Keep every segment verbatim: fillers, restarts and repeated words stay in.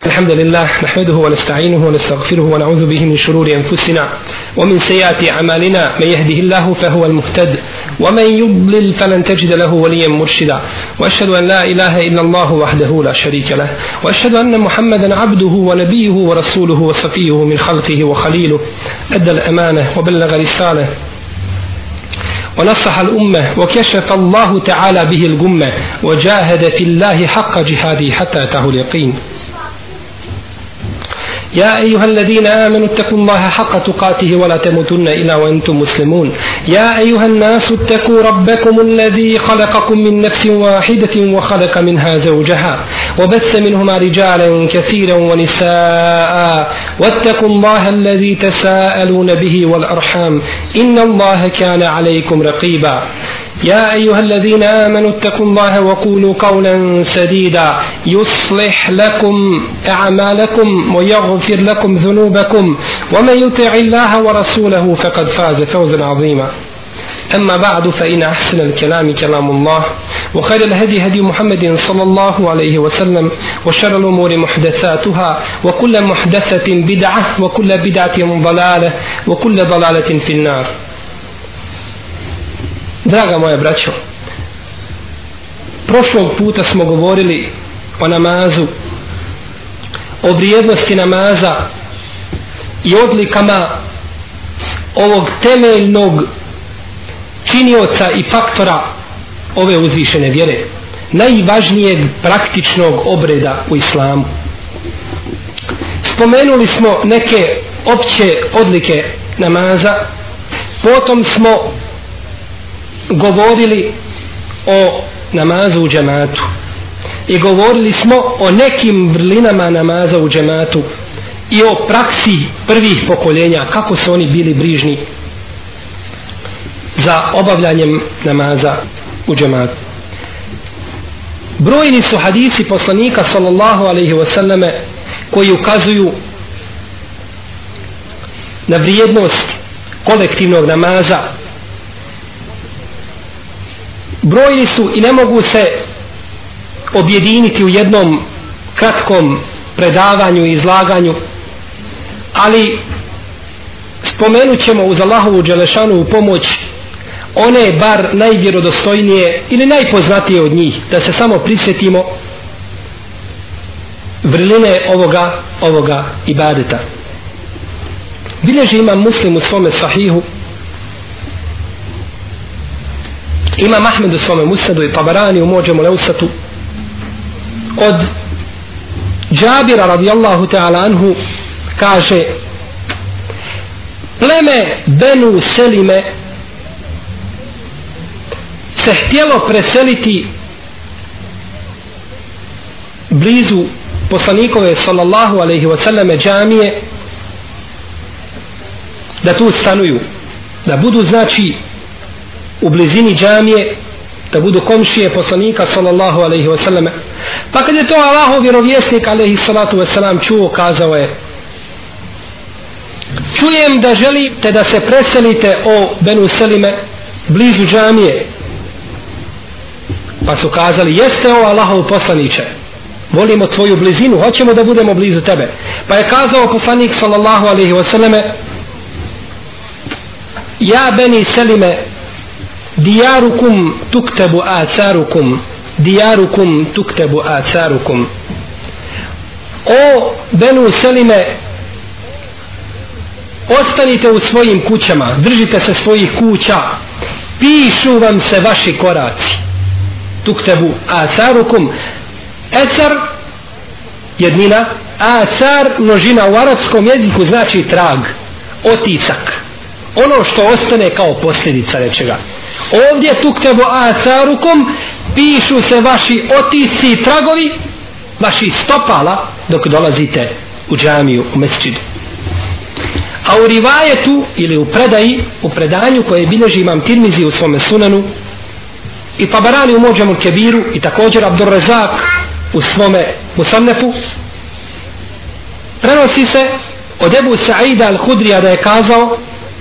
الحمد لله نحمده ونستعينه ونستغفره ونعوذ به من شرور أنفسنا ومن سيئات أعمالنا من يهده الله فهو المهتد ومن يضلل فلن تجد له وليا مرشدا وأشهد أن لا إله إلا الله وحده لا شريك له وأشهد أن محمدا عبده ونبيه ورسوله وصفيه من خلقه وخليله أدى الأمانة وبلغ رسالة ونصح الأمة وكشف الله تعالى به الغمة وجاهد في الله حق جهاده حتى أتاه اليقين. يا أيها الذين آمنوا اتقوا الله حق تقاته ولا تموتن إلا وأنتم مسلمون. يا أيها الناس اتقوا ربكم الذي خلقكم من نفس واحدة وخلق منها زوجها وبث منهما رجالا كثيرا ونساء واتقوا الله الذي تساءلون به والأرحام إن الله كان عليكم رقيبا. يا أيها الذين آمنوا اتقوا الله وقولوا قولا سديدا يصلح لكم أعمالكم ويغفر لكم ذنوبكم ومن يطع الله ورسوله فقد فاز فوزا عظيما. أما بعد فإن أحسن الكلام كلام الله وخير الهدي هدي محمد صلى الله عليه وسلم وشر الأمور محدثاتها وكل محدثة بدعة وكل بدعة ضلالة وكل ضلالة في النار. Draga moja braćo, prošlog puta smo govorili o namazu, o vrijednosti namaza i odlikama ovog temeljnog činioca i faktora ove uzvišene vjere, najvažnijeg praktičnog obreda u islamu. Spomenuli smo neke opće odlike namaza, potom smo govorili o namazu u džematu i govorili smo o nekim vrlinama namaza u džematu i o praksi prvih pokoljenja, kako su oni bili brižni za obavljanjem namaza u džematu. Brojni su hadisi poslanika sallallahu alejhi ve selleme koji ukazuju na vrijednost kolektivnog namaza. Brojni su i ne mogu se objediniti u jednom kratkom predavanju i izlaganju, ali spomenut ćemo uz Allahovu dželešanu pomoć one bar najvjerodostojnije ili najpoznatije od njih, da se samo prisjetimo vrline ovoga, ovoga ibadeta. Bilježi imam Muslim u svome sahihu, imam Ahmed u svome musnadu i Tabarani u Muđemu Leusatu od Džabira radijallahu ta'ala anhu kaže: pleme Benu Selime se htjelo preseliti blizu poslanikove sallallahu alejhi ve selleme džamije, da tu stanuju, da budu znači u blizini džamije, da budu komšije poslanika sallallahu alejhi ve selleme. Pa kad je to Allahov vjerovjesnik alejhi salatu ve selam čuo, kazao je: čujem da želite da se preselite o Benu Selime blizu džamije. Pa su kazali: jeste o Allahov poslaniče, volimo tvoju blizinu, hoćemo da budemo blizu tebe. Pa je kazao poslanik sallallahu alejhi ve selleme: ja Beni Selime, dijarukum tuktebu acarukum, dijarukum tuktebu acarukum. O Benu Selime, ostanite u svojim kućama, držite se svojih kuća, pišu vam se vaši koraci. Tuktebu acarukum, ecar jednina, acar množina u arapskom jeziku znači trag, otisak, ono što ostane kao posljedica nečega. Ovdje tuktebu acarukum, pišu se vaši otisci i tragovi vaši stopala dok dolazite u džamiju, u mesdžidu. A u rivajetu ili u predaji, u predanju koje bilježi imam Tirmizi u svome sunanu i Tabarani u Muđemu Kebiru i također Abdurrazak u svome Musannefu, prenosi se od Ebu Sa'ida al-Hudrija da je kazao: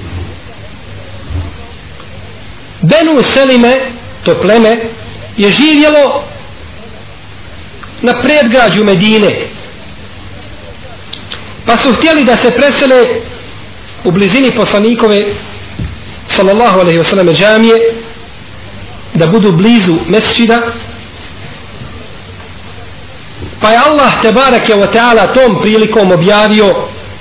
Benu Selime, to pleme, je živjelo na predgrađu Medine, Pa su htjeli da se presele u blizini poslanikove sallallahu alejhi ve sellem džamije, da budu blizu mesdžida. Pa je Allah tebareke ve taala tom prilikom objavio: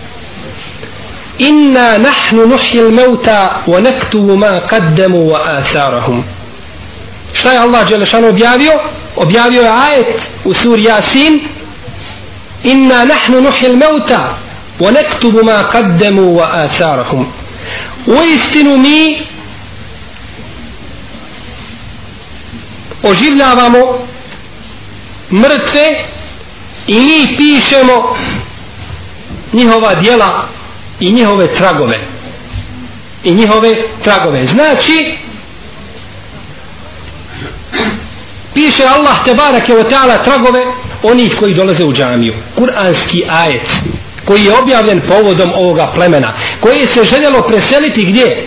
inna nahnu nuhyil mauta wa naktubu ma qaddamu wa atharahum. Šta je Allah dželešanu objavio? Objavio je ajet u suri Jasin: inna nahnu nuhyil mauta wa naktubu ma qaddamu wa atharahum. Uistinu mi oživljavamo mrtve i mi pišemo njihova djela i njihove tragove. I njihove tragove. Znači, piše Allah tebareke ve taala tragove onih koji dolaze u džamiju. Kur'anski ajet koji je objavljen povodom ovoga plemena, koji se željelo preseliti gdje?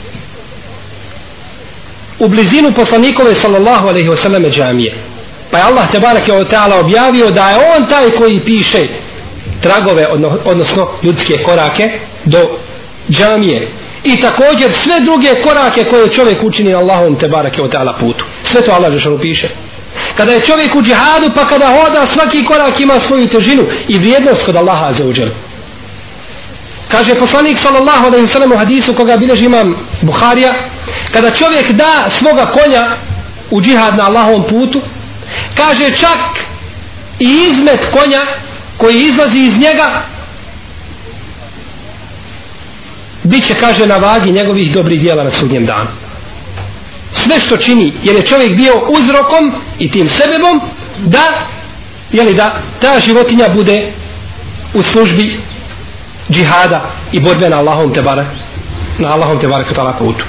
U blizinu poslanikove sallallahu alejhi ve sellem džamije. Pa je Allah tebareke ve taala objavio da je on taj koji piše tragove, odnosno ljudske korake do džamije. I također sve druge korake koje čovjek učini na Allahovom tebareke ve taala putu. Sve to Allah dželle piše. Kada je čovjek u džihadu, pa kada hoda, svaki korak ima svoju težinu i vrijednost kod Allaha azza wa jalla. Kaže poslanik sallallahu alejhi ve sellem u hadisu koga bilježi imam Buharija, kada čovjek da svoga konja u džihad na Allahovom putu, kaže čak i izmet konja koji izlazi iz njega bit će, kaže, na vagi njegovih dobrih djela na sudnjem danu. Sve što čini, jer je čovjek bio uzrokom i tim sebebom da, jeli, da ta životinja bude u službi džihada i borbe na Allahom tebara na Allahom tebara katala putu.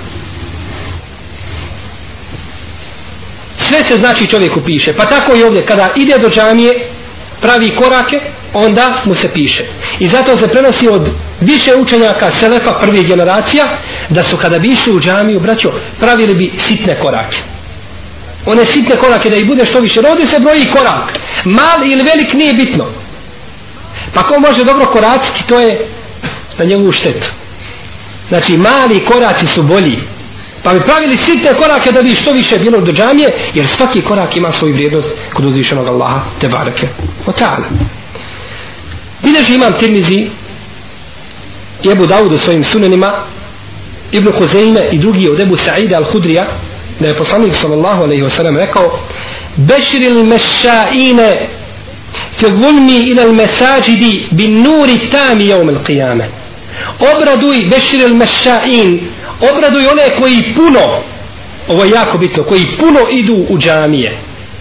Sve se znači čovjeku piše. Pa tako i ovdje kada ide do džamije, pravi korake, onda mu se piše. I zato se prenosi od više učenjaka selefa prvih generacija da su kada bi išli u džamiju, braćo, pravili bi sitne korake. One sitne korake da ih bude što više. Ovdje se broji korak. Mal ili velik nije bitno. Pa ko može dobro koraciti, to je na njegovu štetu. Znači mali koraci su bolji. Pa bi pravili sitne korake da bi što više bilo do džamije, jer svaki korak ima svoju vrijednost kod uzvišenog Allaha tebareke o ta'ala. Bileži imam Tirmizi i Ebu Davud u svojim sunanima, Ibn Huzeyme i drugi od Ebu Sa'ida al-Hudrija, da je poslanik sallallahu alejhi ve sellem rekao: beširil mešaine fi zulmi ila al-masajidi bin nuri tami yawm al-qiyamah. Obraduj beširil mešain, obraduj one koji puno, ovo je jako bitno, koji puno idu u džamije,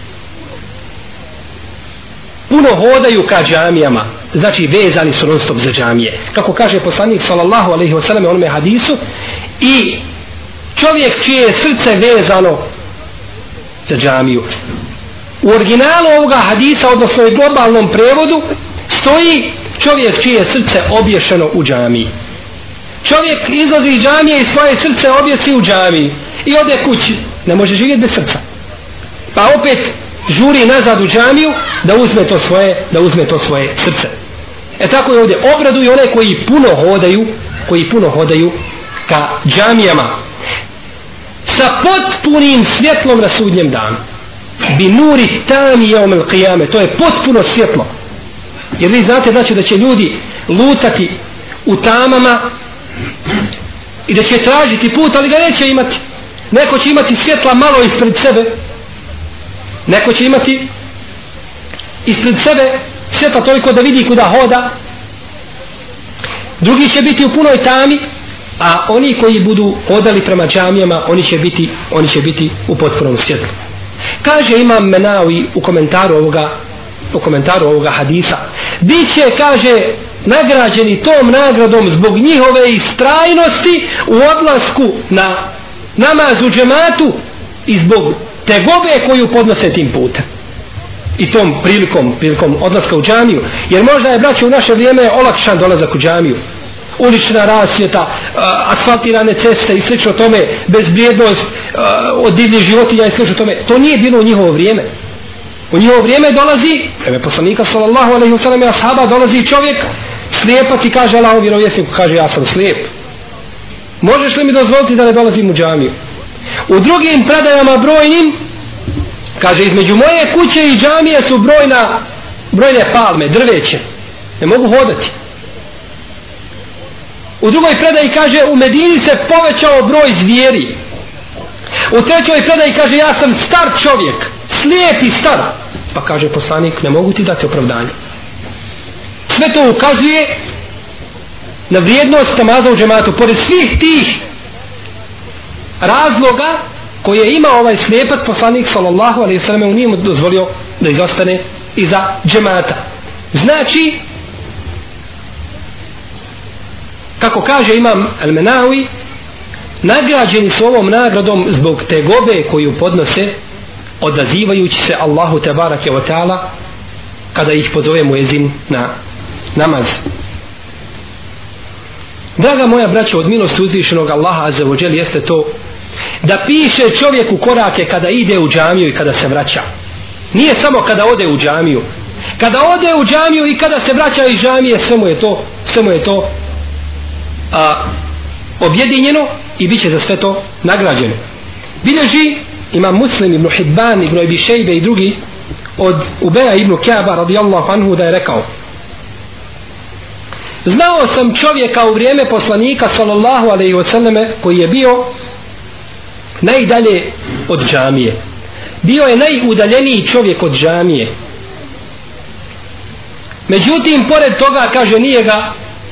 puno hodaju ka džamijama, znači vezani su non stop za džamije, kako kaže poslanik sallallahu alejhi ve sellem u onome hadisu. I čovjek čije je srce vezano za džamiju, u originalu ovoga hadisa, odnosno u globalnom prevodu, stoji čovjek čije je srce obješeno u džamiji. Čovjek izlazi iz džamije i svoje srce objesi u džamiji i ode kući, ne može živjeti bez srca, pa opet žuri nazad u džamiju da uzme to svoje, da uzme to svoje srce. E tako je ovdje, obraduju one koji puno hodaju, koji puno hodaju ka džamijama sa potpunim svjetlom na sudnjem danu. Bi nuri tami yawm al-qiyame, to je potpuno svjetlo. Jer vi znate, znači, da će ljudi lutati u tamama i da će tražiti put, ali ga neće imati. Neko će imati svjetla malo ispred sebe, neko će imati ispred sebe svjetla toliko da vidi kuda hoda, drugi će biti u punoj tami, a oni koji budu hodali prema džamijama, oni će biti, oni će biti u potpunom svjetlu. Kaže imam Menawi u komentaru ovoga u komentaru ovoga hadisa: biće, kaže, nagrađeni tom nagradom zbog njihove istrajnosti u odlasku na namaz u džematu i zbog tegobe koju podnose tim putem i tom prilikom, prilikom odlaska u džamiju. Jer možda je, braće, u naše vrijeme olakšan dolazak u džamiju, ulična rasvjeta, asfaltirane ceste i slično tome, bezbrijednost od divljih životinja i slično tome. To nije bilo u njihovo vrijeme. U njihovo vrijeme dolazi, vreme poslanika sallallahu alejhi ve sellem i ashaba, dolazi čovjek Slijepac i kaže Allahov vjerovjesniku, kaže ja sam slijep. Možeš li mi dozvoliti da ne dolazim u džamiju? U drugim predajama brojnim kaže između moje kuće i džamije su brojna, brojne palme, drveće. Ne mogu hodati. U drugoj predaji kaže u Medini se povećao broj zvijeri. U trećoj predaji kaže ja sam star čovjek, slijep i star. Pa kaže poslanik ne mogu ti dati opravdanje. Sve to ukazuje na vrijednost namaza u džematu. Pored svih tih razloga koje ima ovaj slijepac, poslanik sallallahu alejhi ve sellem nije mu dozvolio da izostane iza džemata. Znači, kako kaže imam Al-Menawi, nagrađeni su ovom nagradom zbog tegobe koju podnose odazivajući se Allahu tebarake wa ta'ala kada ih pozove muezin na namaz. Draga moja braćo, od milosti uzvišenog Allaha azza wa džel jeste to da piše čovjeku korake kada ide u džamiju i kada se vraća. Nije samo kada ode u džamiju. Kada ode u džamiju i kada se vraća iz džamije, sve mu je to, sve mu je to a, objedinjeno i bit će za sve to nagrađeno. Bileži imam Muslim ibn Hibban ibn Abi Šejbe i drugi od Ubeja ibn Ka'ba radijallahu anhu da je rekao: znao sam čovjeka u vrijeme poslanika sallallahu alejhi ve selleme koji je bio najdalje od džamije. Bio je najudaljeniji čovjek od džamije. Međutim, pored toga, kaže, nije ga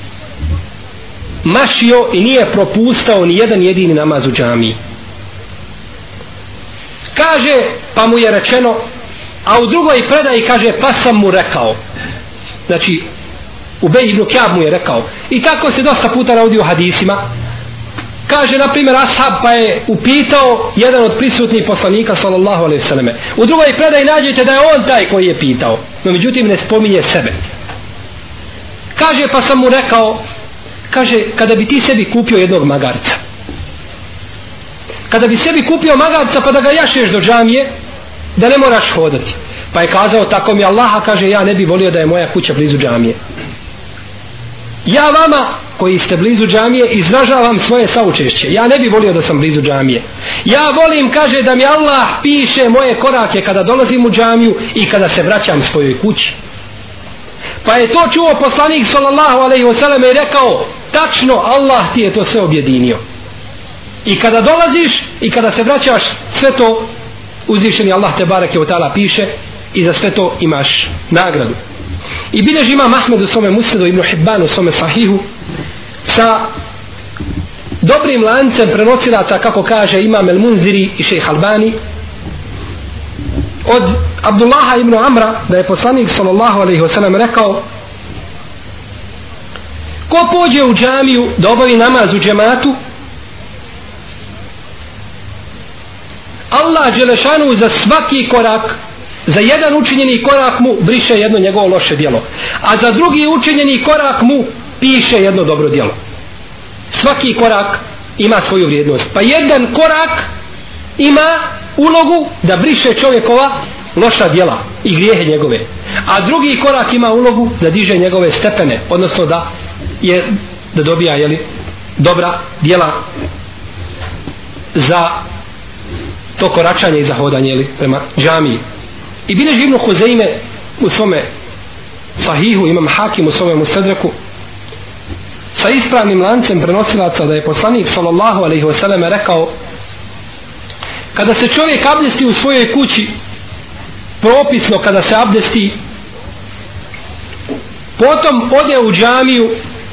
mašio i nije propustao ni jedan jedini namaz u džamiji. Kaže, pa mu je rečeno, a u drugoj predaji kaže, pa sam mu rekao. Znači, Ubej ibn Ka'b mu je rekao. I tako se dosta puta navodi u hadisima. Kaže, na primjer, ashab pa je upitao jedan od prisutnih poslanika sallallahu alejhi ve selleme. U drugoj predaji nađete da je on taj koji je pitao. No međutim ne spominje sebe. Kaže, pa sam mu rekao, kaže, kada bi ti sebi kupio jednog magarca. Kada bi sebi kupio magarca pa da ga jašeš do džamije, da ne moraš hodati. Pa je kazao, tako mi Allaha, kaže, ja ne bi volio da je moja kuća blizu džamije. Ja vama koji ste blizu džamije izražavam svoje saučešće. Ja ne bi volio da sam blizu džamije. Ja volim, kaže, da mi Allah piše moje korake kada dolazim u džamiju i kada se vraćam svojoj kući. Pa je to čuo poslanik sallallahu alejhi ve sellem i rekao, tačno, Allah ti je to sve objedinio. I kada dolaziš i kada se vraćaš, sve to uzvišeni Allah te bareke ve taala piše i za sve to imaš nagradu. I bilježi imam Ahmed u svome Musnedu, Ibn Hibban u svome Sahihu sa dobrim lancem prenosilaca, kako kaže imam El Munziri i šejh Albani, od Abdullaha ibn Amra da je poslanik sallallahu alejhi ve sellem rekao: ko pođe u džamiju da obavi namaz u džematu, Allah dželešanu za svaki korak, za jedan učinjeni korak mu briše jedno njegovo loše djelo, a za drugi učinjeni korak mu piše jedno dobro djelo. Svaki korak ima svoju vrijednost. Pa jedan korak ima ulogu da briše čovjekova loša djela i grijehe njegove, a drugi korak ima ulogu da diže njegove stepene, odnosno da je da dobija, jeli, dobra djela za to koračanje i zahodanje, jeli, prema džamiji. I bilježi Ibn Huzeyme u svome Sahihu, imam Hakim u svome Mustadreku sa ispravnim lancem prenosilaca da je poslanik sallallahu alejhi ve sellem rekao: kada se čovjek abdesti u svojoj kući, propisno kada se abdesti, potom ode u džamiju,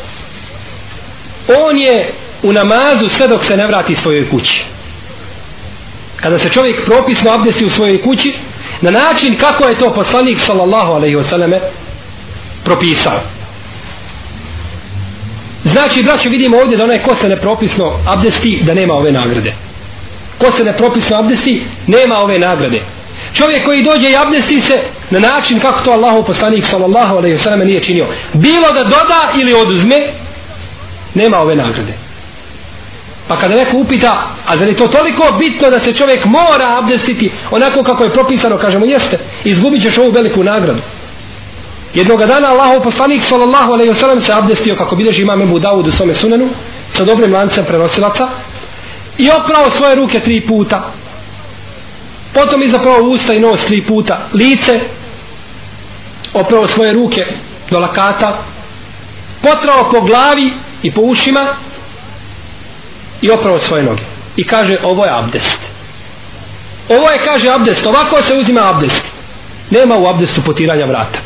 on je u namazu sve dok se ne vrati svojoj kući. Kada se čovjek propisno abdesti u svojoj kući na način kako je to poslanik sallallahu alejhi ve selleme propisao. Znači, braćo, vidimo ovdje da onaj ko se nepropisno abdesti da nema ove nagrade. Ko se nepropisno abdesti nema ove nagrade. Čovjek koji dođe i abdesti se na način kako to Allahov poslanik sallallahu alejhi ve selleme nije činio, bilo da doda ili oduzme, nema ove nagrade. Pa kada neko upita, a zar je to toliko bitno da se čovjek mora abdestiti onako kako je propisano, kažemo jeste, izgubit ćeš ovu veliku nagradu. Jednoga dana Allahov poslanik sallallahu alejhi ve sellem se abdestio, kako bilježi imam Ebu Davud u svome sunenu, sa dobrim lancem prenosilaca, i oprao svoje ruke tri puta, potom izaprao usta i nos tri puta, lice, oprao svoje ruke do lakata, potrao po glavi i po ušima i oprao svoje noge. I kaže, ovo je abdest. Ovo je, kaže, abdest. Ovako se uzima abdest. Nema u abdestu potiranja vrata.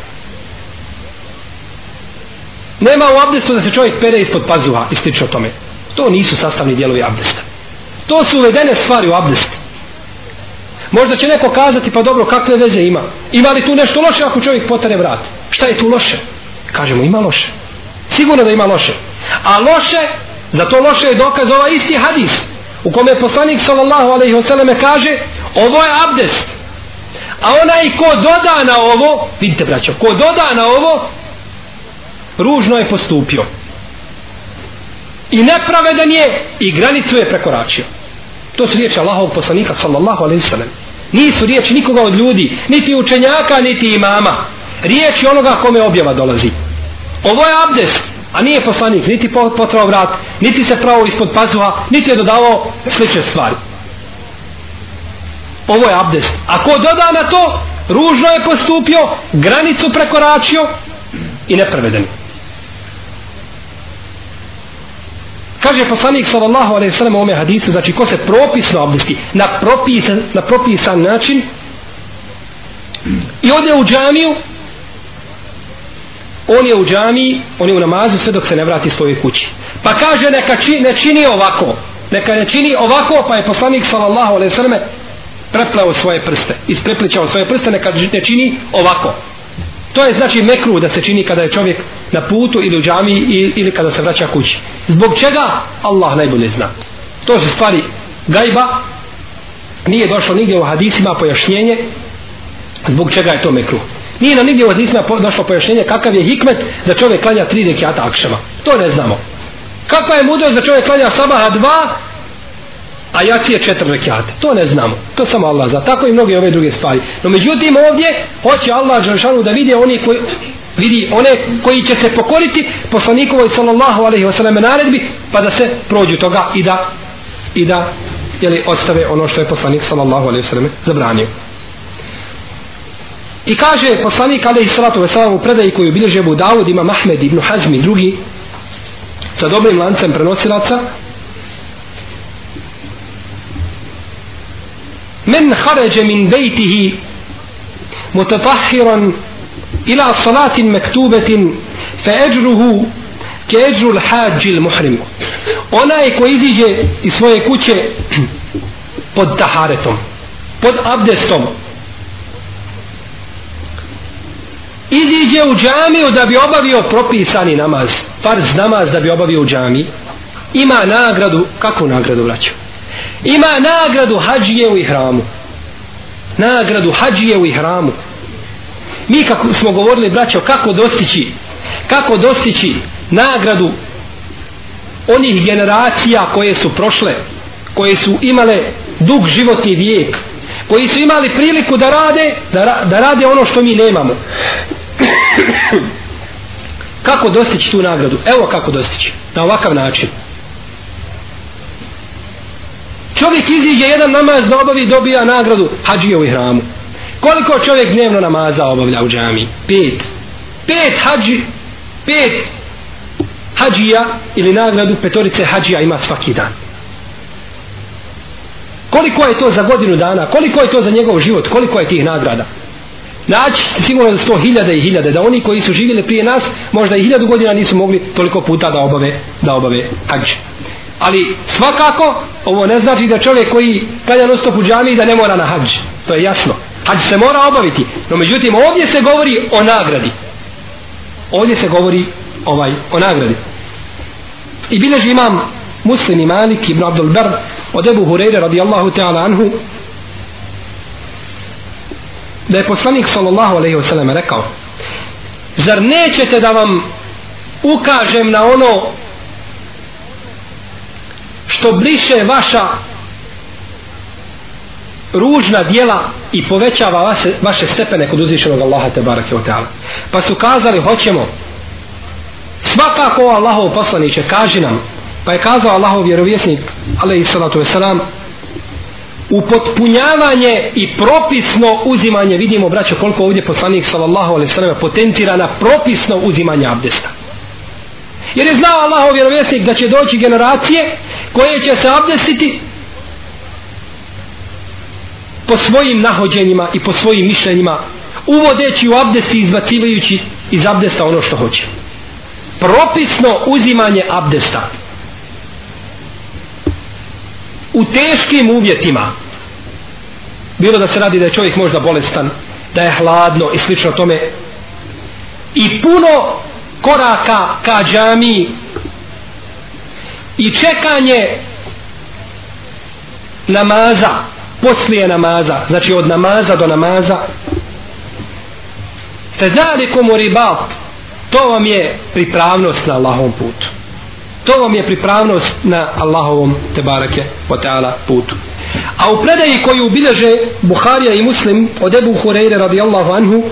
Nema u abdestu da se čovjek pere ispod pazuha i slično tome. To nisu sastavni dijelovi abdesta. To su uvedene stvari u abdest. Možda će neko kazati, pa dobro, kakve veze ima? Ima li tu nešto loše ako čovjek potare vrat? Šta je tu loše? Kažemo, ima loše. Sigurno da ima loše. A loše, za to loše je dokaz ovaj isti hadis u kome je poslanik sallallahu alejhi ve selleme kaže, ovo je abdest. A onaj ko doda na ovo, vidite braćo, ko doda na ovo, ružno je postupio. I nepravedan je i granicu je prekoračio. To su riječi Allahovog poslanika sallallahu alejhi ve sellem. Nisu riječi nikoga od ljudi, niti učenjaka, niti imama. Riječi onoga kome objava dolazi. Ovo je abdest, a nije poslanik niti potrao vrat, niti se pravo ispod pazuha, niti je dodavao slične stvari. Ovo je abdest. Ako doda na to, ružno je postupio, granicu prekoračio i nepravedan. Kaže poslanik sallallahu alejhi ve sellem u ovome hadisu, znači ko se propisno abdesti na propisan, na propisan način i ode u džamiju, on je u džamiji, on je u namazu sve dok se ne vrati svojoj kući. Pa kaže neka či, ne čini ovako, neka ne čini ovako, pa je poslanik sallallahu alejhi ve sellem prepleo svoje prste, isprepličao svoje prste, neka ne čini ovako. To je znači mekruh da se čini kada je čovjek na putu ili u džamiji ili kada se vraća kući. Zbog čega? Allah najbolje zna. To su stvari gajba. Nije došlo nigdje u hadisima pojašnjenje zbog čega je to mekruh. Nije nam nigdje u hadisima došlo pojašnjenje kakav je hikmet da čovjek klanja tri rekata akšama. To ne znamo. Kakva je mudrost da čovjek klanja sabaha dva, a jacije četiri rekate? To ne znamo. To samo Allah zna. Tako i mnoge ove druge stvari. No međutim ovdje hoće Allah dželešanu da vidi oni koji vidi one koji će se pokoriti poslanikovoj sallallahu alejhi ve sellem naredbi, pa da se prođu toga i da i da jeli, ostave ono što je poslanik sallallahu alejhi ve sellem zabranio. I kaže poslanik alejhi salatu ve selam u predaji koju bilježi Ebu Davud, ima Ahmed ibn Hazm i drugi sa dobrim lancem prenosilaca: Men kharaja min bejtihi mutatahhiran ila salatin mektubetin fa ajruhu ke ajru l'hađi l'muhrim. Onaj ko iziđe iz svoje kuće pod taharetom, pod abdestom, iziđe u džamiju da bi obavio propisani namaz, farz namaz da bi obavio u džamiji, ima nagradu. Kakvu nagradu, braćo? Ima nagradu hađije u ihramu. Nagradu hađije u ihramu. Mi kako smo govorili, braćo, kako dostići kako dostići nagradu onih generacija koje su prošle, koje su imale dug životni vijek, koji su imali priliku da rade da, da rade ono što mi nemamo. Kako dostići tu nagradu? Evo kako dostići. Na ovakav način. Čovjek iziđe jedan namaz da obavi, dobija nagradu hađije u ihramu. Koliko čovjek dnevno namaza obavlja u džamiji? Pet. Pet hađi, pet hađija ili nagradu petorice hađija ima svaki dan. Koliko je to za godinu dana? Koliko je to za njegov život? Koliko je tih nagrada? Naći sigurno da sto hiljade i hiljade, da oni koji su živjeli prije nas možda i hiljadu godina nisu mogli toliko puta da obave, da obave hađ. Ali svakako ovo ne znači da čovjek koji klanja non stop u džamiji da ne mora na hađ. To je jasno. Hađ se mora obaviti. No međutim ovdje se govori o nagradi. Ovdje se govori ovaj o nagradi. I bilježi imam Muslim i Malik ibn Abdul Bar od Ebu Hureyre radijallahu ta'ala anhu da je poslanik sallallahu alejhi ve sellem rekao: zar nećete da vam ukažem na ono što briše vaša ružna djela i povećava vaše, vaše stepene kod uzvišenog Allaha tebareke ve taala. Pa su kazali hoćemo. Svakako Allahov poslaniče kaži nam. Pa je kazao Allahov vjerovjesnik alejhi salatu vesselam upotpunjavanje i propisno uzimanje. Vidimo braćo koliko ovdje poslanik sallallahu alejhi ve sellem potentira na propisno uzimanje abdesta. Jer je znao Allahov vjerovjesnik da će doći generacije koje će se abdestiti po svojim nahođenjima i po svojim mišljenjima, uvodeći u abdest i izbacivajući iz abdesta ono što hoće. Propisno uzimanje abdesta u teškim uvjetima, bilo da se radi da je čovjek možda bolestan, da je hladno i slično tome, i puno koraka ka džamiji i čekanje namaza poslije namaza, znači od namaza do namaza. Fezalikum ribat, to vam je pripravnost na Allahovom putu, to vam je pripravnost na Allahovom tebareke ve taala putu. A u predaji koju bilježe Buharija i Muslim od Ebu Hureyre radijallahu anhu,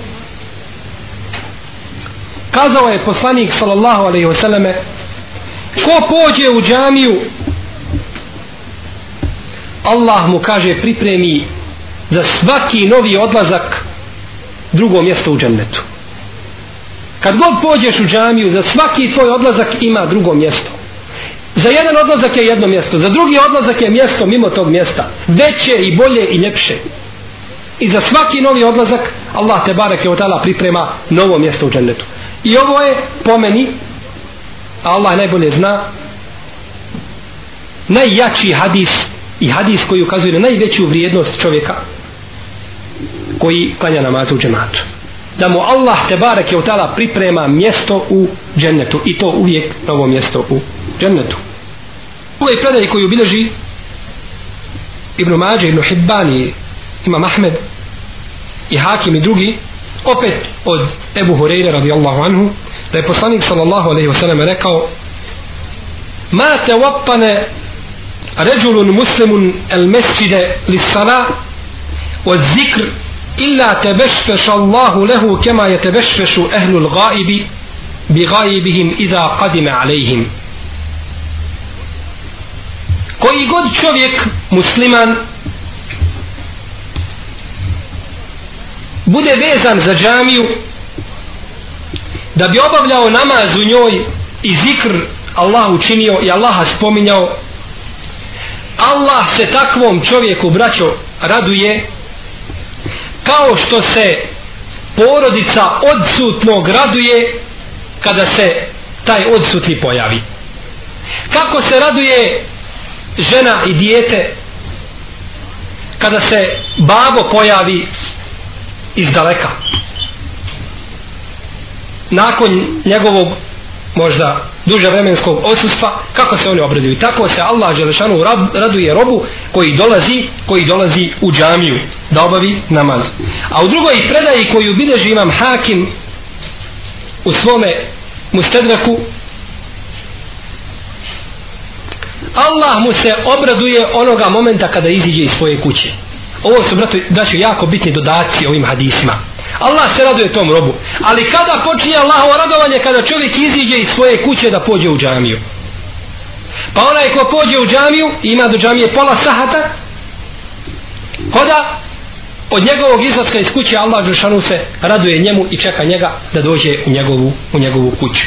kazao je poslanik sallallahu alejhi ve selleme, ko pođe u džamiju, Allah mu kaže pripremi za svaki novi odlazak drugo mjesto u džennetu. Kad god pođeš u džamiju, za svaki tvoj odlazak ima drugo mjesto. Za jedan odlazak je jedno mjesto, za drugi odlazak je mjesto mimo tog mjesta, veće i bolje i ljepše. I za svaki novi odlazak Allah te bareke ve taala priprema novo mjesto u džennetu. I ovo je po meni, Allah najbolje zna, najjači hadis i hadis koji ukazuje na najveću vrijednost čovjeka koji klanja namaz u džematu. Da mu Allah te bareke ve taala priprema mjesto u džennetu, i to uvijek novo mjesto u džennetu. Ovo je predaj koju bilježi Ibn Mađe, Ibn Hibban i Imam Ahmed i Hakim i drugi, opet od Ebu Hureyre radijallahu anhu, da je poslanik sallallahu alejhi ve sellem rekao: ma tawappana rajulun muslimun al masjida lis-salah waz-zikr illa tabashsha Allahu lahu kama yatabashshu ahlul ghaibi bi ghaibihim idha qadima alayhim. Koji god čovjek musliman bude vezan za džamiju da bi obavljao namaz u njoj i zikr Allahu činio i Allaha spominjao, Allah se takvom čovjeku, braćo, raduje kao što se porodica odsutnog raduje kada se taj odsutni pojavi. Kako se raduje žena i dijete kada se babo pojavi iz daleka nakon njegovog možda duže vremenskog odsustva, kako se oni obraduju. Tako se Allah dželešanu raduje robu koji dolazi koji dolazi u džamiju da obavi namaz. A u drugoj predaji koju bilježi Imam Hakim u svome Mustedreku, Allah mu se obraduje onoga momenta kada iziđe iz svoje kuće. Ovo su, braćo, braćo, jako bitni dodaci ovim hadisima. Allah se raduje tom robu, ali kada počinje Allahovo radovanje? Kada čovjek iziđe iz svoje kuće da pođe u džamiju. Pa onaj ko pođe u džamiju i ima do džamije pola sahata, koda od njegovog izlaska iz kuće Allah dželešanu se raduje njemu i čeka njega da dođe u njegovu, u njegovu kuću.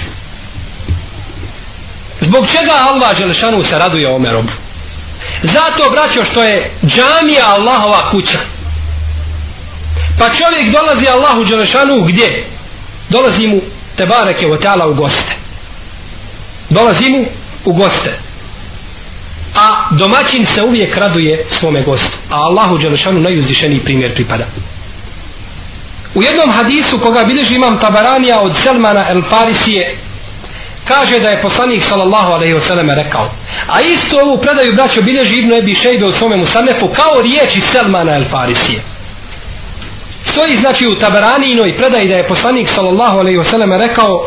Zbog čega Allah dželešanu se raduje ovome robu? Zato, braćo, što je džamija Allahova kuća. Pa čovjek dolazi Allahu dželešanu gdje? Dolazi mu tebareke ve taala u goste. Dolazi mu u goste. A domaćin se uvijek raduje svome gostu. A Allahu dželešanu najuzvišeniji primjer pripada. U jednom hadisu koga bilježi Imam Tabaranija od Selmana el Farisije, kaže da je poslanik sallallahu alejhi ve sellem rekao, a isto ovu predaju, braćo, bilježi Ibn Ebi Šejbe u svome Musanefu kao riječi Selmana el Farisije. Stoji, znači, u Tabaranijinoj predaji da je poslanik sallallahu alejhi ve sellem rekao: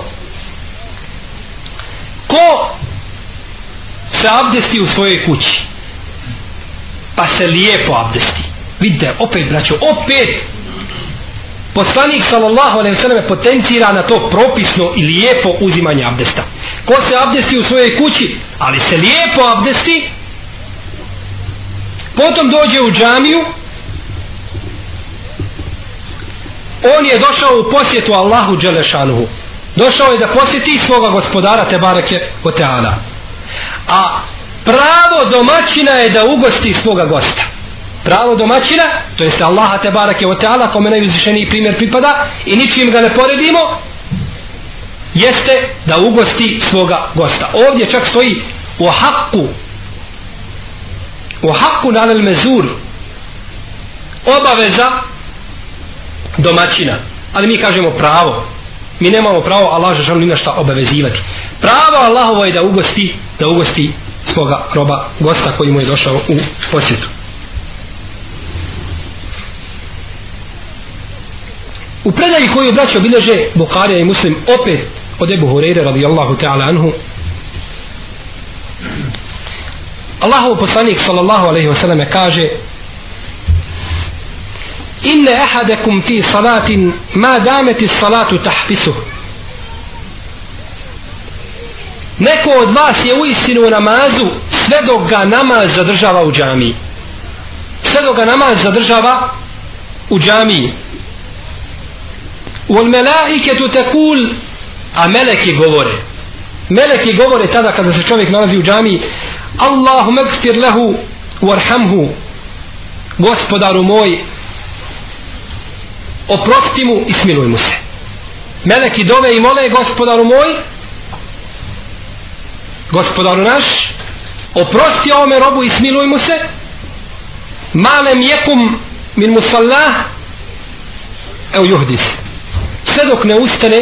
ko se abdesti u svojoj kući pa se lijepo abdesti, Vidite, opet braćo, opet poslanik sallallahu alejhi ve sellem potencira na to propisno i lijepo uzimanje abdesta. Ko se abdesti u svojoj kući, ali se lijepo abdesti, potom dođe u džamiju, on je došao u posjetu Allahu dželešanuhu. Došao je da posjeti svoga gospodara tebareke o teala. A pravo domaćina je da ugosti svoga gosta. Pravo domaćina, to jest Allaha tebareke o teala, kome najvišeniji primjer pripada i ničim ga ne poredimo, jeste da ugosti svoga gosta. Ovdje čak stoji u haku u haku nalel mezur, obaveza domaćina, ali mi kažemo pravo. Mi nemamo pravo Allah žele ni na šta obavezivati. Pravo Allahovo je da ugosti da ugosti svoga roba, gosta koji mu je došao u posjetu. U predaji koju braćo bilježe Buharija i Muslim opet od Ebu Hureyre radijallahu ta'ala anhu, Allahov poslanik sallallahu alejhi ve selleme kaže: inne ahadakum fi salatin ma dameti salatu tahbisuh. Neko od vas je uistinu u namazu sve dok ga namaz zadržava u džamiji. Sve dok ga namaz zadržava u džamiji. Wal melaiketu tekul, a meleki govore. Meleki govore tada kada se čovjek nalazi u džamiji: Allahumma gfir lehu warhamhu, gospodaru moj, oprosti mu i smiluj mu se. Meleki dove i mole: gospodaru moj, gospodaru naš, oprosti ovome robu i smiluj mu se. Malem jekum min musallah ev juhdis, sve dok ne ustane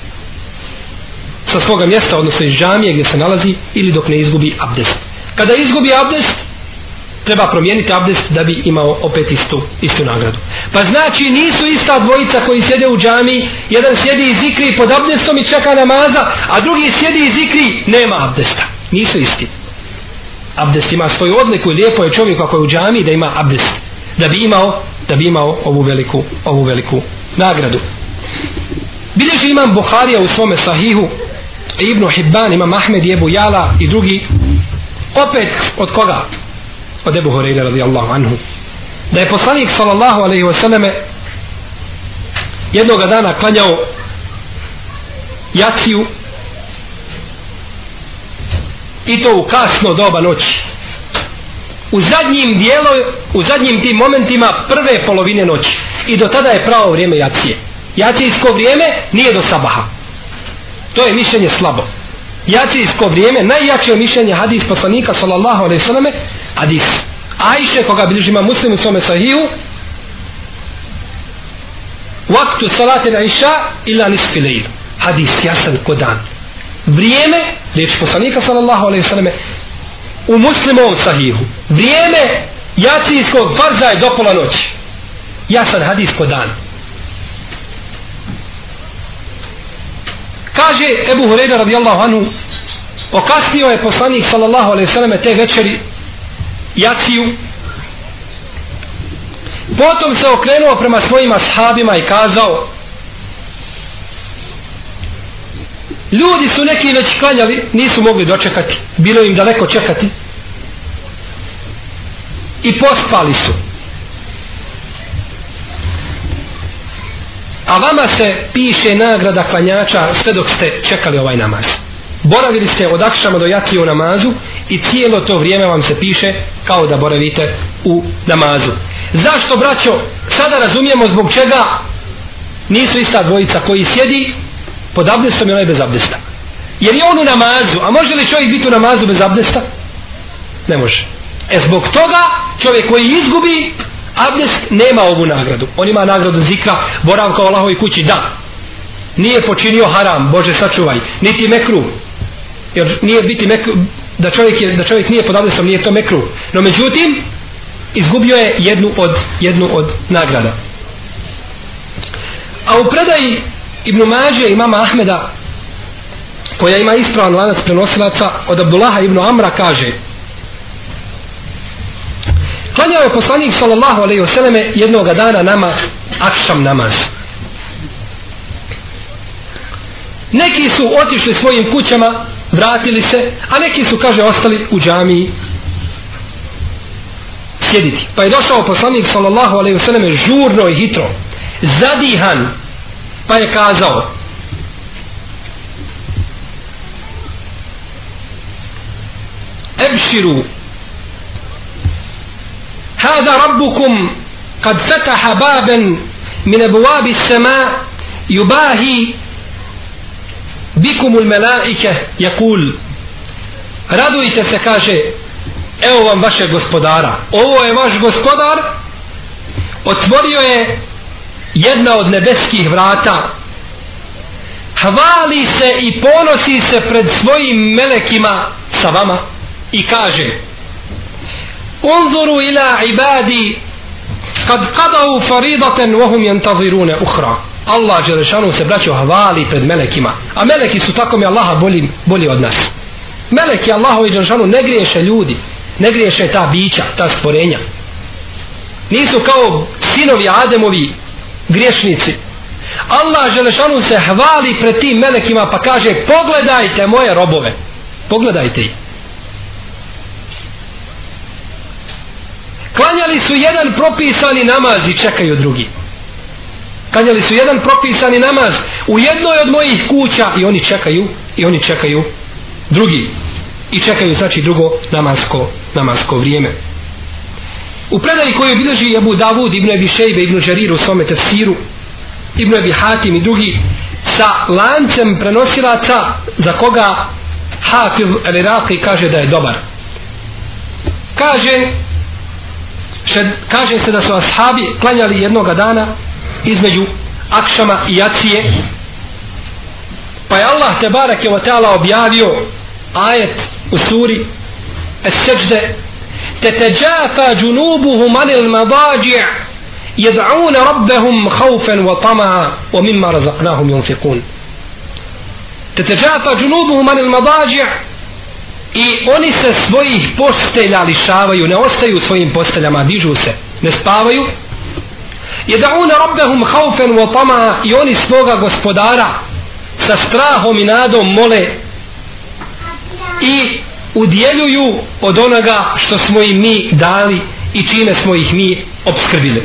sa svoga mjesta, odnosno iz džamije gdje se nalazi, ili dok ne izgubi abdest. Kada izgubi abdest, treba promijeniti abdest da bi imao opet istu, istu nagradu. Pa znači nisu ista dvojica koji sjede u džamiji, jedan sjedi i zikri pod abdestom i čeka namaza, a drugi sjedi i zikri, nema abdesta. Nisu isti. Abdest ima svoju odliku i lijepo je čovjek ako je u džamiji da ima abdest, da bi imao, da bi imao ovu veliku, ovu veliku nagradu. Bilježi imam Buharija u svome sahihu, Ibn Hibban, imam Ahmed, Ebu Jala i drugi, opet od koga? Od Ebu Hureyre radijallahu anhu, da je poslanik sallallahu alejhi ve selleme jednoga dana klanjao jaciju, i to u kasno doba noći, u zadnjim dijelu, u zadnjim tim momentima prve polovine noći, i do tada je pravo vrijeme jacije. Jacijsko vrijeme nije do sabaha. To je mišljenje slabo. Jacijsko vrijeme, najjače mišljenje hadis poslanika sallallahu alejhi ve selleme, hadis Ajše koga bilježi imam Muslim u svome sahihu: vaktu salate na iša ila nisfi lejl. Hadis jasan ko dan. Vrijeme, riječ poslanika sallallahu alejhi ve selleme u Muslimovom sahihu, vrijeme jacijskog farza je do pola noći. Jasan hadis ko dan. Kaže Ebu Hureyre radijallahu anhu: okasnio je poslanik sallallahu alejhi ve selleme te večeri jaciju, potom se okrenuo prema svojim ashabima i kazao: ljudi su neki već klanjali, nisu mogli dočekati, bilo im daleko čekati i pospali su, a vama se piše nagrada klanjača sve dok ste čekali ovaj namaz. Boravili ste od akšama do jacije u namazu i cijelo to vrijeme vam se piše kao da boravite u namazu. Zašto, braćo, sada razumijemo zbog čega nisu ista dvojica koji sjedi pod abdestom i onaj bez abdesta? Jer je on u namazu, a može li čovjek biti u namazu bez abdesta? Ne može. E zbog toga čovjek koji izgubi abdest nema ovu nagradu. On ima nagradu zikra, boravka u Allahovoj kući, da. Nije počinio haram, Bože sačuvaj, niti mekruh. Jer nije biti mekruh, da čovjek, je, da čovjek nije pod abdestom, nije to mekruh. No međutim, izgubio je jednu od, jednu od nagrada. A u predaji Ibn Mađe imama Ahmeda, koja ima ispravan lanac prenosilaca, od Abdullaha ibn Amra kaže: Klanjao je poslanik sallallahu alejhi ve selleme jednoga dana namaz, akšam namaz. Neki su otišli svojim kućama, vratili se, a neki su, kaže, ostali u džamiji sjediti. Pa je došao poslanik sallallahu alejhi ve selleme žurno i hitro, zadihan, pa je kazao: Ebširu, hada rabbukum kad fetaha baben min ebuabi sema yubahi bikumul melaike jakul. Radujte se, kaže, evo vam vašeg gospodara. Ovo je vaš gospodar, otvorio je jedna od nebeskih vrata, hvali se i ponosi se pred svojim melekima sa vama i kaže: Unzuru ila ibadi kad qadau faridatan wa hum yantaziruna ukhra. Allah dželešanu se, braćo, hvali pred melekima, a meleki su, tako mi Allaha, bolji, bolji od nas. Meleki Allahovi dželešanu ne griješe ljudi, ne griješe ta bića, ta stvorenja. Nisu kao sinovi Ademovi griješnici. Allah dželešanu se hvali pred tim melekima pa kaže: pogledajte moje robove, pogledajte ih. Klanjali su jedan propisani namaz i čekaju drugi. Klanjali su jedan propisani namaz u jednoj od mojih kuća i oni čekaju, i oni čekaju drugi. I čekaju, znači, drugo namasko, namasko vrijeme. U predaji koju bilježi Ebu Davud, Ibn Abi Šejbe, Ibn Đarir u svome tefsiru, Ibn Abi Hatim i drugi, sa lancem prenosilaca za koga Hafiz al-Iraqi kaže da je dobar. Kaže, šed, kaže se da su ashabi klanjali jednoga dana između akšama i jacije, pa je Allah tebareke ve taala objavio ajet u suri Es-Seđde: Teteđafa džunubuhum anil madađi' jed'una rabbehum haufan wa tama'a wa mimma razaqnahum yunfiqun. Teteđafa džunubuhum anil madađi', i oni se svojih postelja lišavaju, ne ostaju u svojim posteljama, dižu se, ne spavaju. Jed'una rabbehum haufan wa tama'a, i oni svoga gospodara sa strahom i nadom mole i udjeljuju od onoga što smo im mi dali i čime smo ih mi opskrbili.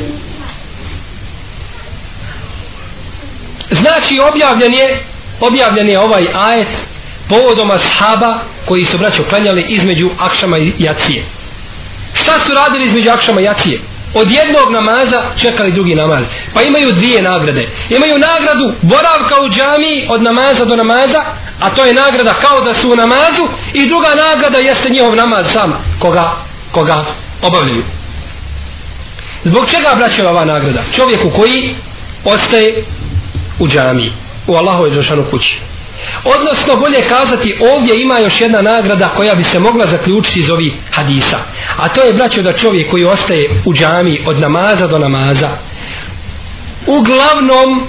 Znači, objavljen je objavljen je ovaj ajet povodom ashaba koji su, braćo, klanjali između akšama i jacije. Šta su radili između akšama i jacije? Od jednog namaza čekali drugi namaz. Pa imaju dvije nagrade. Imaju nagradu boravka u džamiji od namaza do namaza, a to je nagrada kao da su u namazu, i druga nagrada jeste njihov namaz sam koga, koga obavljaju. Zbog čega, braćo, ova nagrada? Čovjeku koji ostaje u džamiji, u Allahovoj dželešanu kući. Odnosno, bolje kazati, ovdje ima još jedna nagrada koja bi se mogla zaključiti iz ovih hadisa. A to je, braćo, da čovjek koji ostaje u džamiji od namaza do namaza, uglavnom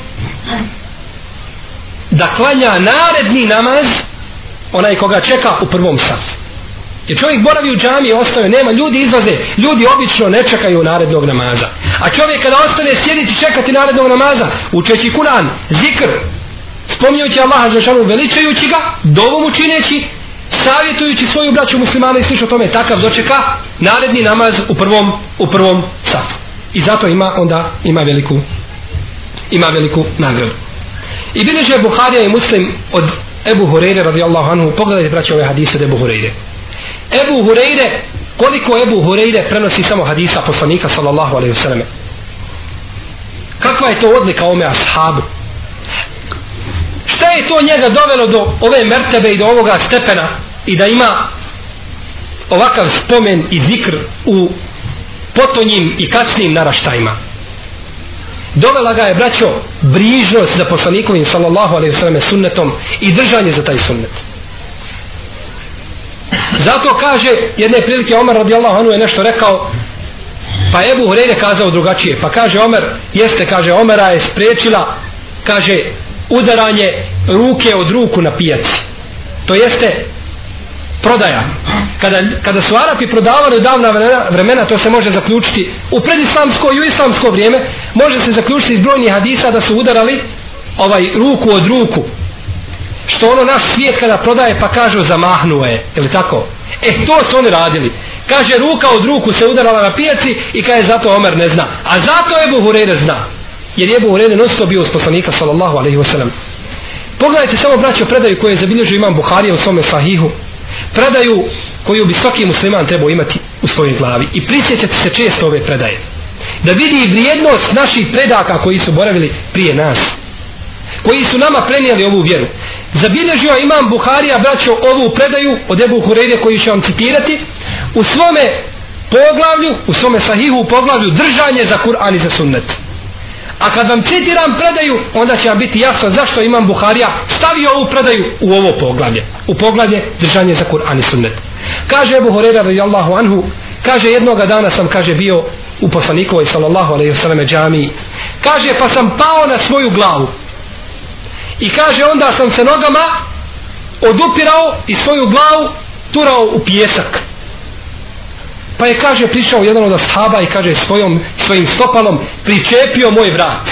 da klanja naredni namaz, onaj koga čeka u prvom safu. Jer čovjek boravi u džamiji, ostaje, nema, ljudi izlaze, ljudi obično ne čekaju narednog namaza. A čovjek kada ostane sjediti čekati narednog namaza, učeći Kur'an, zikr, spominjući Allaha dželešanu, veličajući ga, dovom učineći, savjetujući svoju braću muslimane i slično tome, takav dočeka naredni namaz u prvom, u prvom safu. I zato ima onda ima veliku ima veliku nagradu. I bilježe Buharija i Muslim od Ebu Hureyre radijallahu anhu. Pogledajte, braćo, ove hadise od Ebu Hureyre. Ebu Hureyre, koliko Ebu Hureyre prenosi samo hadisa poslanika sallallahu alejhi ve selleme. Kakva je to odlika ome ashabu? Šta je to njega dovelo do ove mertebe i do ovoga stepena i da ima ovakav spomen i zikr u potonjim i kasnim naraštajima? Dovela ga je, braćo, brižnost za poslanikovim sallallahu alejhi ve selleme sunnetom i držanje za taj sunnet. Zato kaže, jedne prilike Omer radijallahu anhu je nešto rekao, pa Ebu Hureyre kazao drugačije. Pa kaže Omer, jeste, kaže, Omera je spriječila, kaže, udaranje ruke od ruku na pijaci. To jeste prodaja. Kada, kada su Arapi prodavali u davna vremena, vremena, to se može zaključiti u predislamsko i u islamsko vrijeme, može se zaključiti iz brojnih hadisa da su udarali ovaj ruku od ruku. Što ono naš svijet kada prodaje pa kažu zamahnuo je, je li tako? E to su oni radili. Kaže ruka od ruku se udarala na pijaci i kaže zato Omer ne zna. A zato Ebu Hureyre zna. Jer je Ebu Hureyre non-stop bio uz poslanika sallallahu alaihi wasallam. Pogledajte samo braćo predaju koju je zabilježio imam Buharija u svome sahihu. Predaju koju bi svaki musliman trebao imati u svojoj glavi. I prisjećate se često ove predaje. Da vidi vrijednost naših predaka koji su boravili prije nas. Koji su nama prenijeli ovu vjeru. Zabilježio imam Buharija braćo ovu predaju od Ebu Hureyre koju ću vam citirati u svome poglavlju, u svome sahihu u poglavlju držanje za Kur'an i za sunnet. A kad vam citiram predaju, onda će vam biti jasno zašto imam Buharija stavio ovu predaju u ovo poglavlje. U poglavlje držanje za Kur'an i sunnet. Kaže Ebu Hureyre radijallahu anhu, kaže jednoga dana sam, kaže, bio u poslanikovoj sallallahu alejhi ve selleme džamiji. Kaže pa sam pao na svoju glavu. I kaže onda sam se nogama odupirao i svoju glavu turao u pijesak. Pa je, kaže, prišao jedan od ashaba i kaže svojom, svojim stopalom pričepio moj vrat.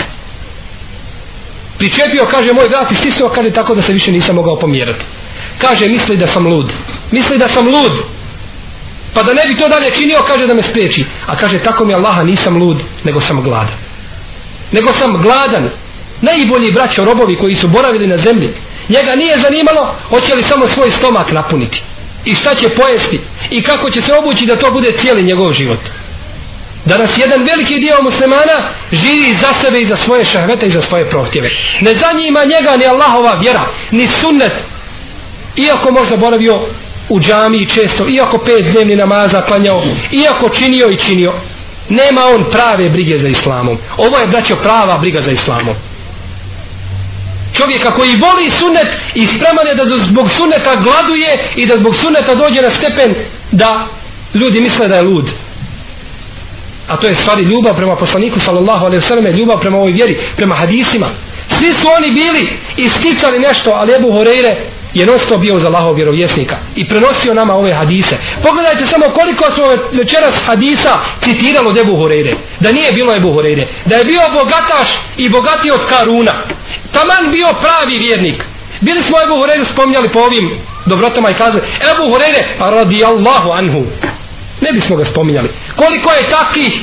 Pričepio, kaže, moj vrat i stisnuo, kaže, tako da se više nisam mogao pomjerati. Kaže, misli da sam lud. Misli da sam lud. Pa da ne bi to dalje činio, kaže, da me spriječi. A kaže, tako mi Allaha nisam lud, nego sam gladan. Nego sam gladan. Najbolji braćo robovi koji su boravili na zemlji, njega nije zanimalo hoće li samo svoj stomak napuniti i šta će pojesti i kako će se obući da to bude cijeli njegov život. Danas jedan veliki dio muslimana živi za sebe i za svoje šahvete i za svoje prohtjeve. Ne zanima njega ni Allahova vjera, ni sunnet, iako možda boravio u džamiji često, iako pet dnevni namaza klanjao, iako činio i činio. Nema on prave brige za islamom. Ovo je, braćo, prava briga za islamom. Čovjeka koji voli sunnet i spreman je da zbog sunneta gladuje i da zbog sunneta dođe na stepen da ljudi misle da je lud. A to je stvari ljubav prema poslaniku sallallahu alejhi ve selleme, ljubav prema ovoj vjeri, prema hadisima. Svi su oni bili isticali nešto, ali Ebu Hureyre je non-stop bio za Allahov vjerovjesnika i prenosio nama ove hadise. Pogledajte samo koliko smo večeras hadisa citirali od Ebu Hureyre. Da nije bilo Ebu Hureyre, da je bio bogataš i bogatiji od Karuna, taman bio pravi vjernik. Bili smo Ebu Hureyre spominjali po ovim dobrotama i kazali Ebu Hureyre radijallahu anhu, ne bismo ga spominjali. Koliko je takvih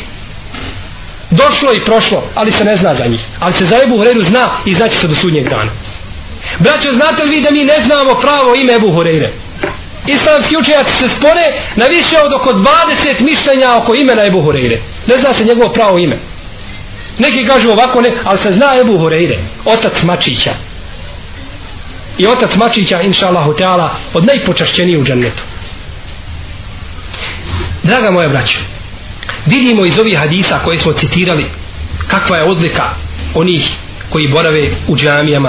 došlo i prošlo, ali se ne zna za njih. Ali se za Ebu Hureyru zna i znači se do sudnjeg dana. Braćo, znate li vi da mi ne znamo pravo ime Ebu Hureyre? Islamski učenjaci se spore na više od oko dvadeset mišljenja oko imena Ebu Hureyre. Ne zna se njegovo pravo ime. Neki kažu ovako ne, ali se zna Ebu Hureyre, otac Mačića. I otac Mačića, inša Allahu Teala, od najpočašćeniji u džennetu. Draga moja braćo, vidimo iz ovih hadisa koje smo citirali kakva je odlika onih koji borave u džamijama,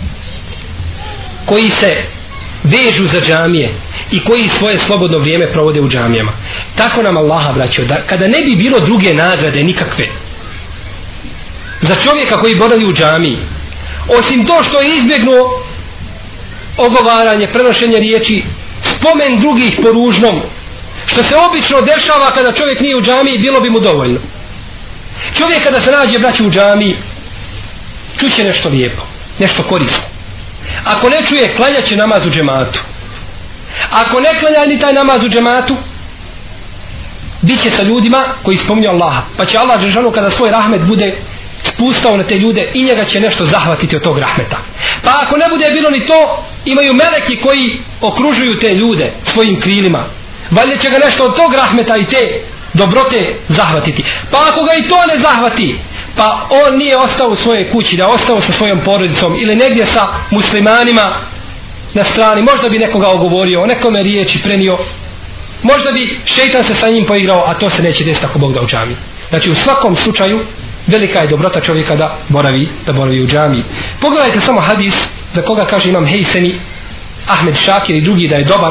koji se vežu za džamije i koji svoje slobodno vrijeme provode u džamijama. Tako nam Allaha, braćo, da kada ne bi bilo druge nagrade nikakve za čovjeka koji boravi u džamiji, osim to što je izbjegnuo ogovaranje, prenošenje riječi, spomen drugih po ružnom, što se obično dešava kada čovjek nije u džamiji, bilo bi mu dovoljno. Čovjek kada se nađe, braću, u džamiji, čuće nešto lijepo, nešto korisno. Ako ne čuje, klanjat će namaz u džematu. Ako ne klanja ni taj namaz u džematu, bit će sa ljudima koji spominju Allaha. Pa će Allah dželešanu kada svoj rahmet bude spustao na te ljude i njega će nešto zahvatiti od tog rahmeta. Pa ako ne bude bilo ni to, imaju meleki koji okružuju te ljude svojim krilima. Valjda će ga nešto od tog rahmeta i te dobrote zahvatiti. Pa ako ga i to ne zahvati, pa on nije ostao u svojoj kući, da je ostao sa svojom porodicom ili negdje sa muslimanima na strani, možda bi nekoga ogovorio, nekome riječi prenio, možda bi šejtan se sa njim poigrao, a to se neće desiti ako Bog da u džamiji. Znači u svakom slučaju velika je dobrota čovjeka da boravi, da boravi u džamiji. Pogledajte samo hadis za koga kaže imam Hejseni, Ahmed Šakir i drugi da je dobar.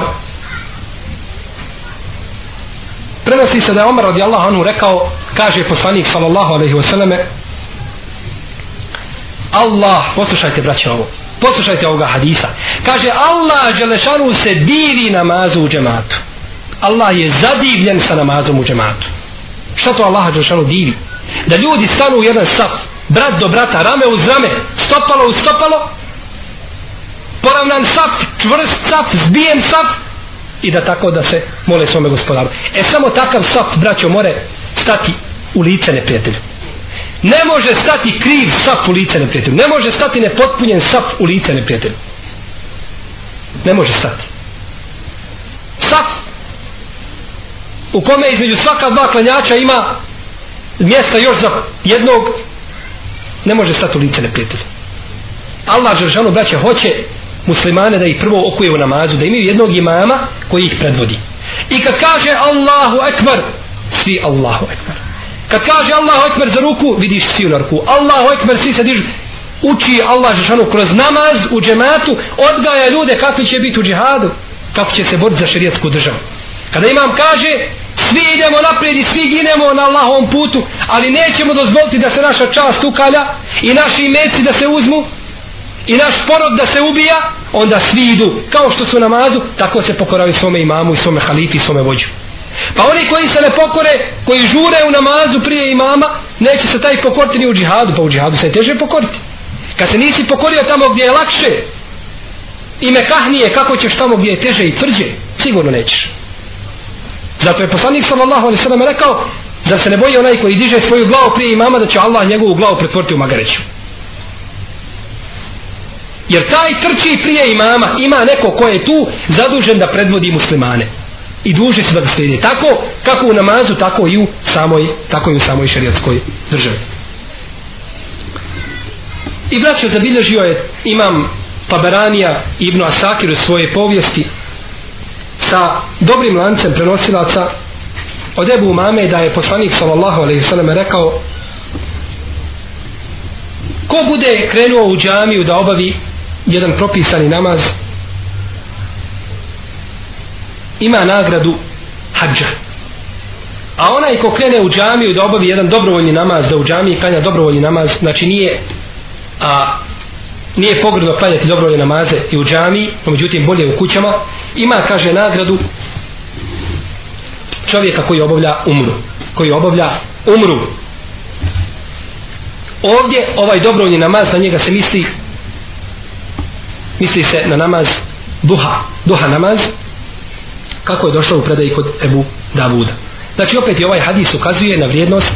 Prenosi se da je Omar radijallahu anhu rekao, kaže poslanik sallallahu alejhi ve selleme, Allah, poslušajte braće ovo, poslušajte ovoga hadisa, kaže Allah dželešanu se divi namazu u džematu. Allah je zadivljen sa namazom u džematu. Šta to Allaha dželešanu divi? Da ljudi stanu u jedan saf, brat do brata, rame uz rame, stopalo uz stopalo, poravnan saf, čvrst saf, zbijen saf, i da tako da se mole svome gospodaru. E samo takav saf, braćo, more stati u lice neprijatelju. Ne može stati kriv saf u lice neprijatelju. Ne može stati nepotpunjen saf u lice neprijatelju. Ne može stati. Saf u kome između svaka dva klanjača ima mjesta još za jednog, ne može stati u lice neprijatelju. Allah dželešanu, braće, hoće muslimane da ih prvo okuje u namazu, da imaju jednog imama koji ih predvodi. I kad kaže Allahu ekber, svi Allahu ekber. Kad kaže Allahu ekber za ruku, vidiš svi na ruku. Allahu ekber, svi se dižu. Uči Allah dželešanu kroz namaz u džematu, odgaja ljude kakvi će biti u džihadu, kako će se boriti za šerijetsku državu. Kada imam kaže svi idemo naprijed i svi ginemo na Allahovom putu, ali nećemo dozvoliti da se naša čast ukalja i naši imeci da se uzmu i naš porod da se ubija, onda svi idu kao što su u namazu, tako se pokoravaju svome imamu i svome halifi i svome vođu. Pa oni koji se ne pokore, koji žure u namazu prije imama, neće se taj pokoriti ni u džihadu, pa u džihadu se teže pokoriti. Kad se nisi pokorio tamo gdje je lakše i mekahnije, kako ćeš tamo gdje je teže i tvrđe? Sigurno nećeš. Zato je poslanik sallallahu alejhi ve sellem rekao da se ne boji onaj koji diže svoju glavu prije imama, da će Allah njegovu glavu pretvoriti u magareću. Jer taj trči prije imama, ima neko ko je tu zadužen da predvodi muslimane i duže se da ga slijedi, tako kako u namazu, tako i u samoj, tako i u samoj šerijatskoj državi. I braćo, zabilježio je imam Taberanija Ibn Asakir u svoje povijesti sa dobrim lancem prenosilaca od Ebu Umame da je poslanik sallallahu alejhi ve sellem rekao: ko bude krenuo u džamiju da obavi jedan propisani namaz, ima nagradu hadža. A onaj ko krene u džamiju da obavi jedan dobrovoljni namaz, da u džamiji klanja dobrovoljni namaz, znači nije a, nije pogrdno klanjati dobrovoljne namaze i u džamiji, no međutim bolje u kućama, ima, kaže, nagradu čovjeka koji obavlja umru. Koji obavlja umru. Ovdje ovaj dobrovoljni namaz, na njega se misli misli se na namaz duha. Duha namaz, kako je došlo u predaji kod Ebu Davuda. Znači opet i ovaj hadis ukazuje na vrijednost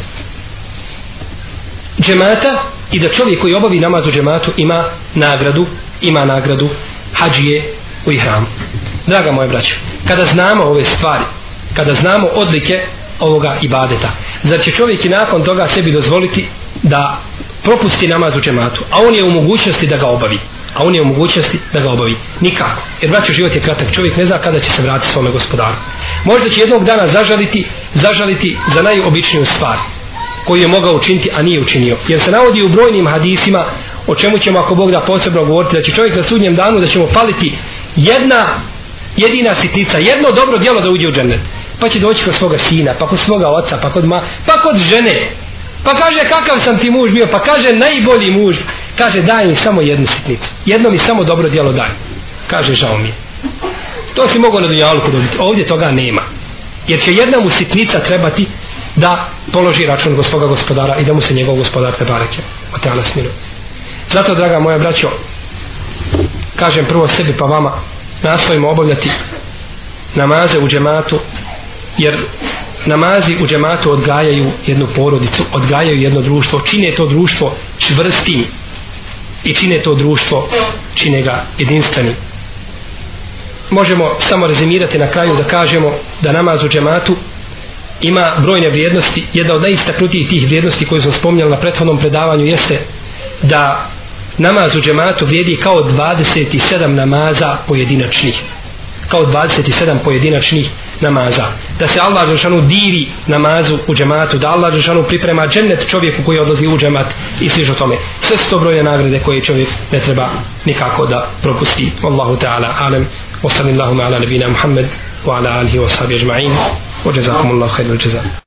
džemata i da čovjek koji obavi namaz u džematu ima nagradu, ima nagradu hadžije u ihramu. Draga moje braćo, kada znamo ove stvari, kada znamo odlike ovoga ibadeta, zar će čovjek i nakon toga sebi dozvoliti da propusti namaz u džematu, a on je u mogućnosti da ga obavi, a on je u mogućnosti da ga obavi? Nikako. Jer braćo, život je kratak, čovjek ne zna kada će se vratiti svome gospodaru. Možda će jednog dana zažaliti, zažaliti za najobičniju stvar koju je mogao učiniti, a nije učinio. Jer se navodi u brojnim hadisima, o čemu ćemo ako Bog da posebno govoriti, da će čovjek na sudnjem danu, da ćemo faliti jedna jedina sitnica, jedno dobro djelo da uđe u džennet. Pa će doći kod svoga sina, pa kod svoga oca, pa kod ma, pa kod žene. Pa kaže, kakav sam ti muž bio? Pa kaže, najbolji muž. Kaže, daj mi samo jednu sitnicu, jedno mi samo dobro djelo daj. Kaže, žao mi je. To si mogao na dunjaluku dobiti, ovdje toga nema. Jer će jedna mu sitnica trebati da položi račun go svoga gospodara i da mu se njegov gospodar te bareke o teala smiluje. Zato, draga moja braćo, kažem prvo sebi pa vama, nastojimo obavljati namaze u džematu, jer namazi u džematu odgajaju jednu porodicu, odgajaju jedno društvo, čine to društvo čvrstim i čine to društvo, čine ga jedinstvenim. Možemo samo rezimirati na kraju da kažemo da namaz u džematu ima brojne vrijednosti. Jedna od najistaknutijih tih vrijednosti koju smo spominjali na prethodnom predavanju jeste da namaz u džematu vrijedi kao dvadeset sedam namaza pojedinačnih, kao dvadeset sedam pojedinačnih namaza. Da se Allah dželešanu divi namazu u džematu, da Allah dželešanu priprema džennet čovjeku koji odlazi u džemat i slično tome. Sve su to brojne nagrade koje čovjek ne treba nikako da propusti. Wallahu ta'ala alem, wa sallallahu ala nabina Muhammed wa ala alihi wa sahbihi ajma'in, wa jazakumullahu khairul jazaa.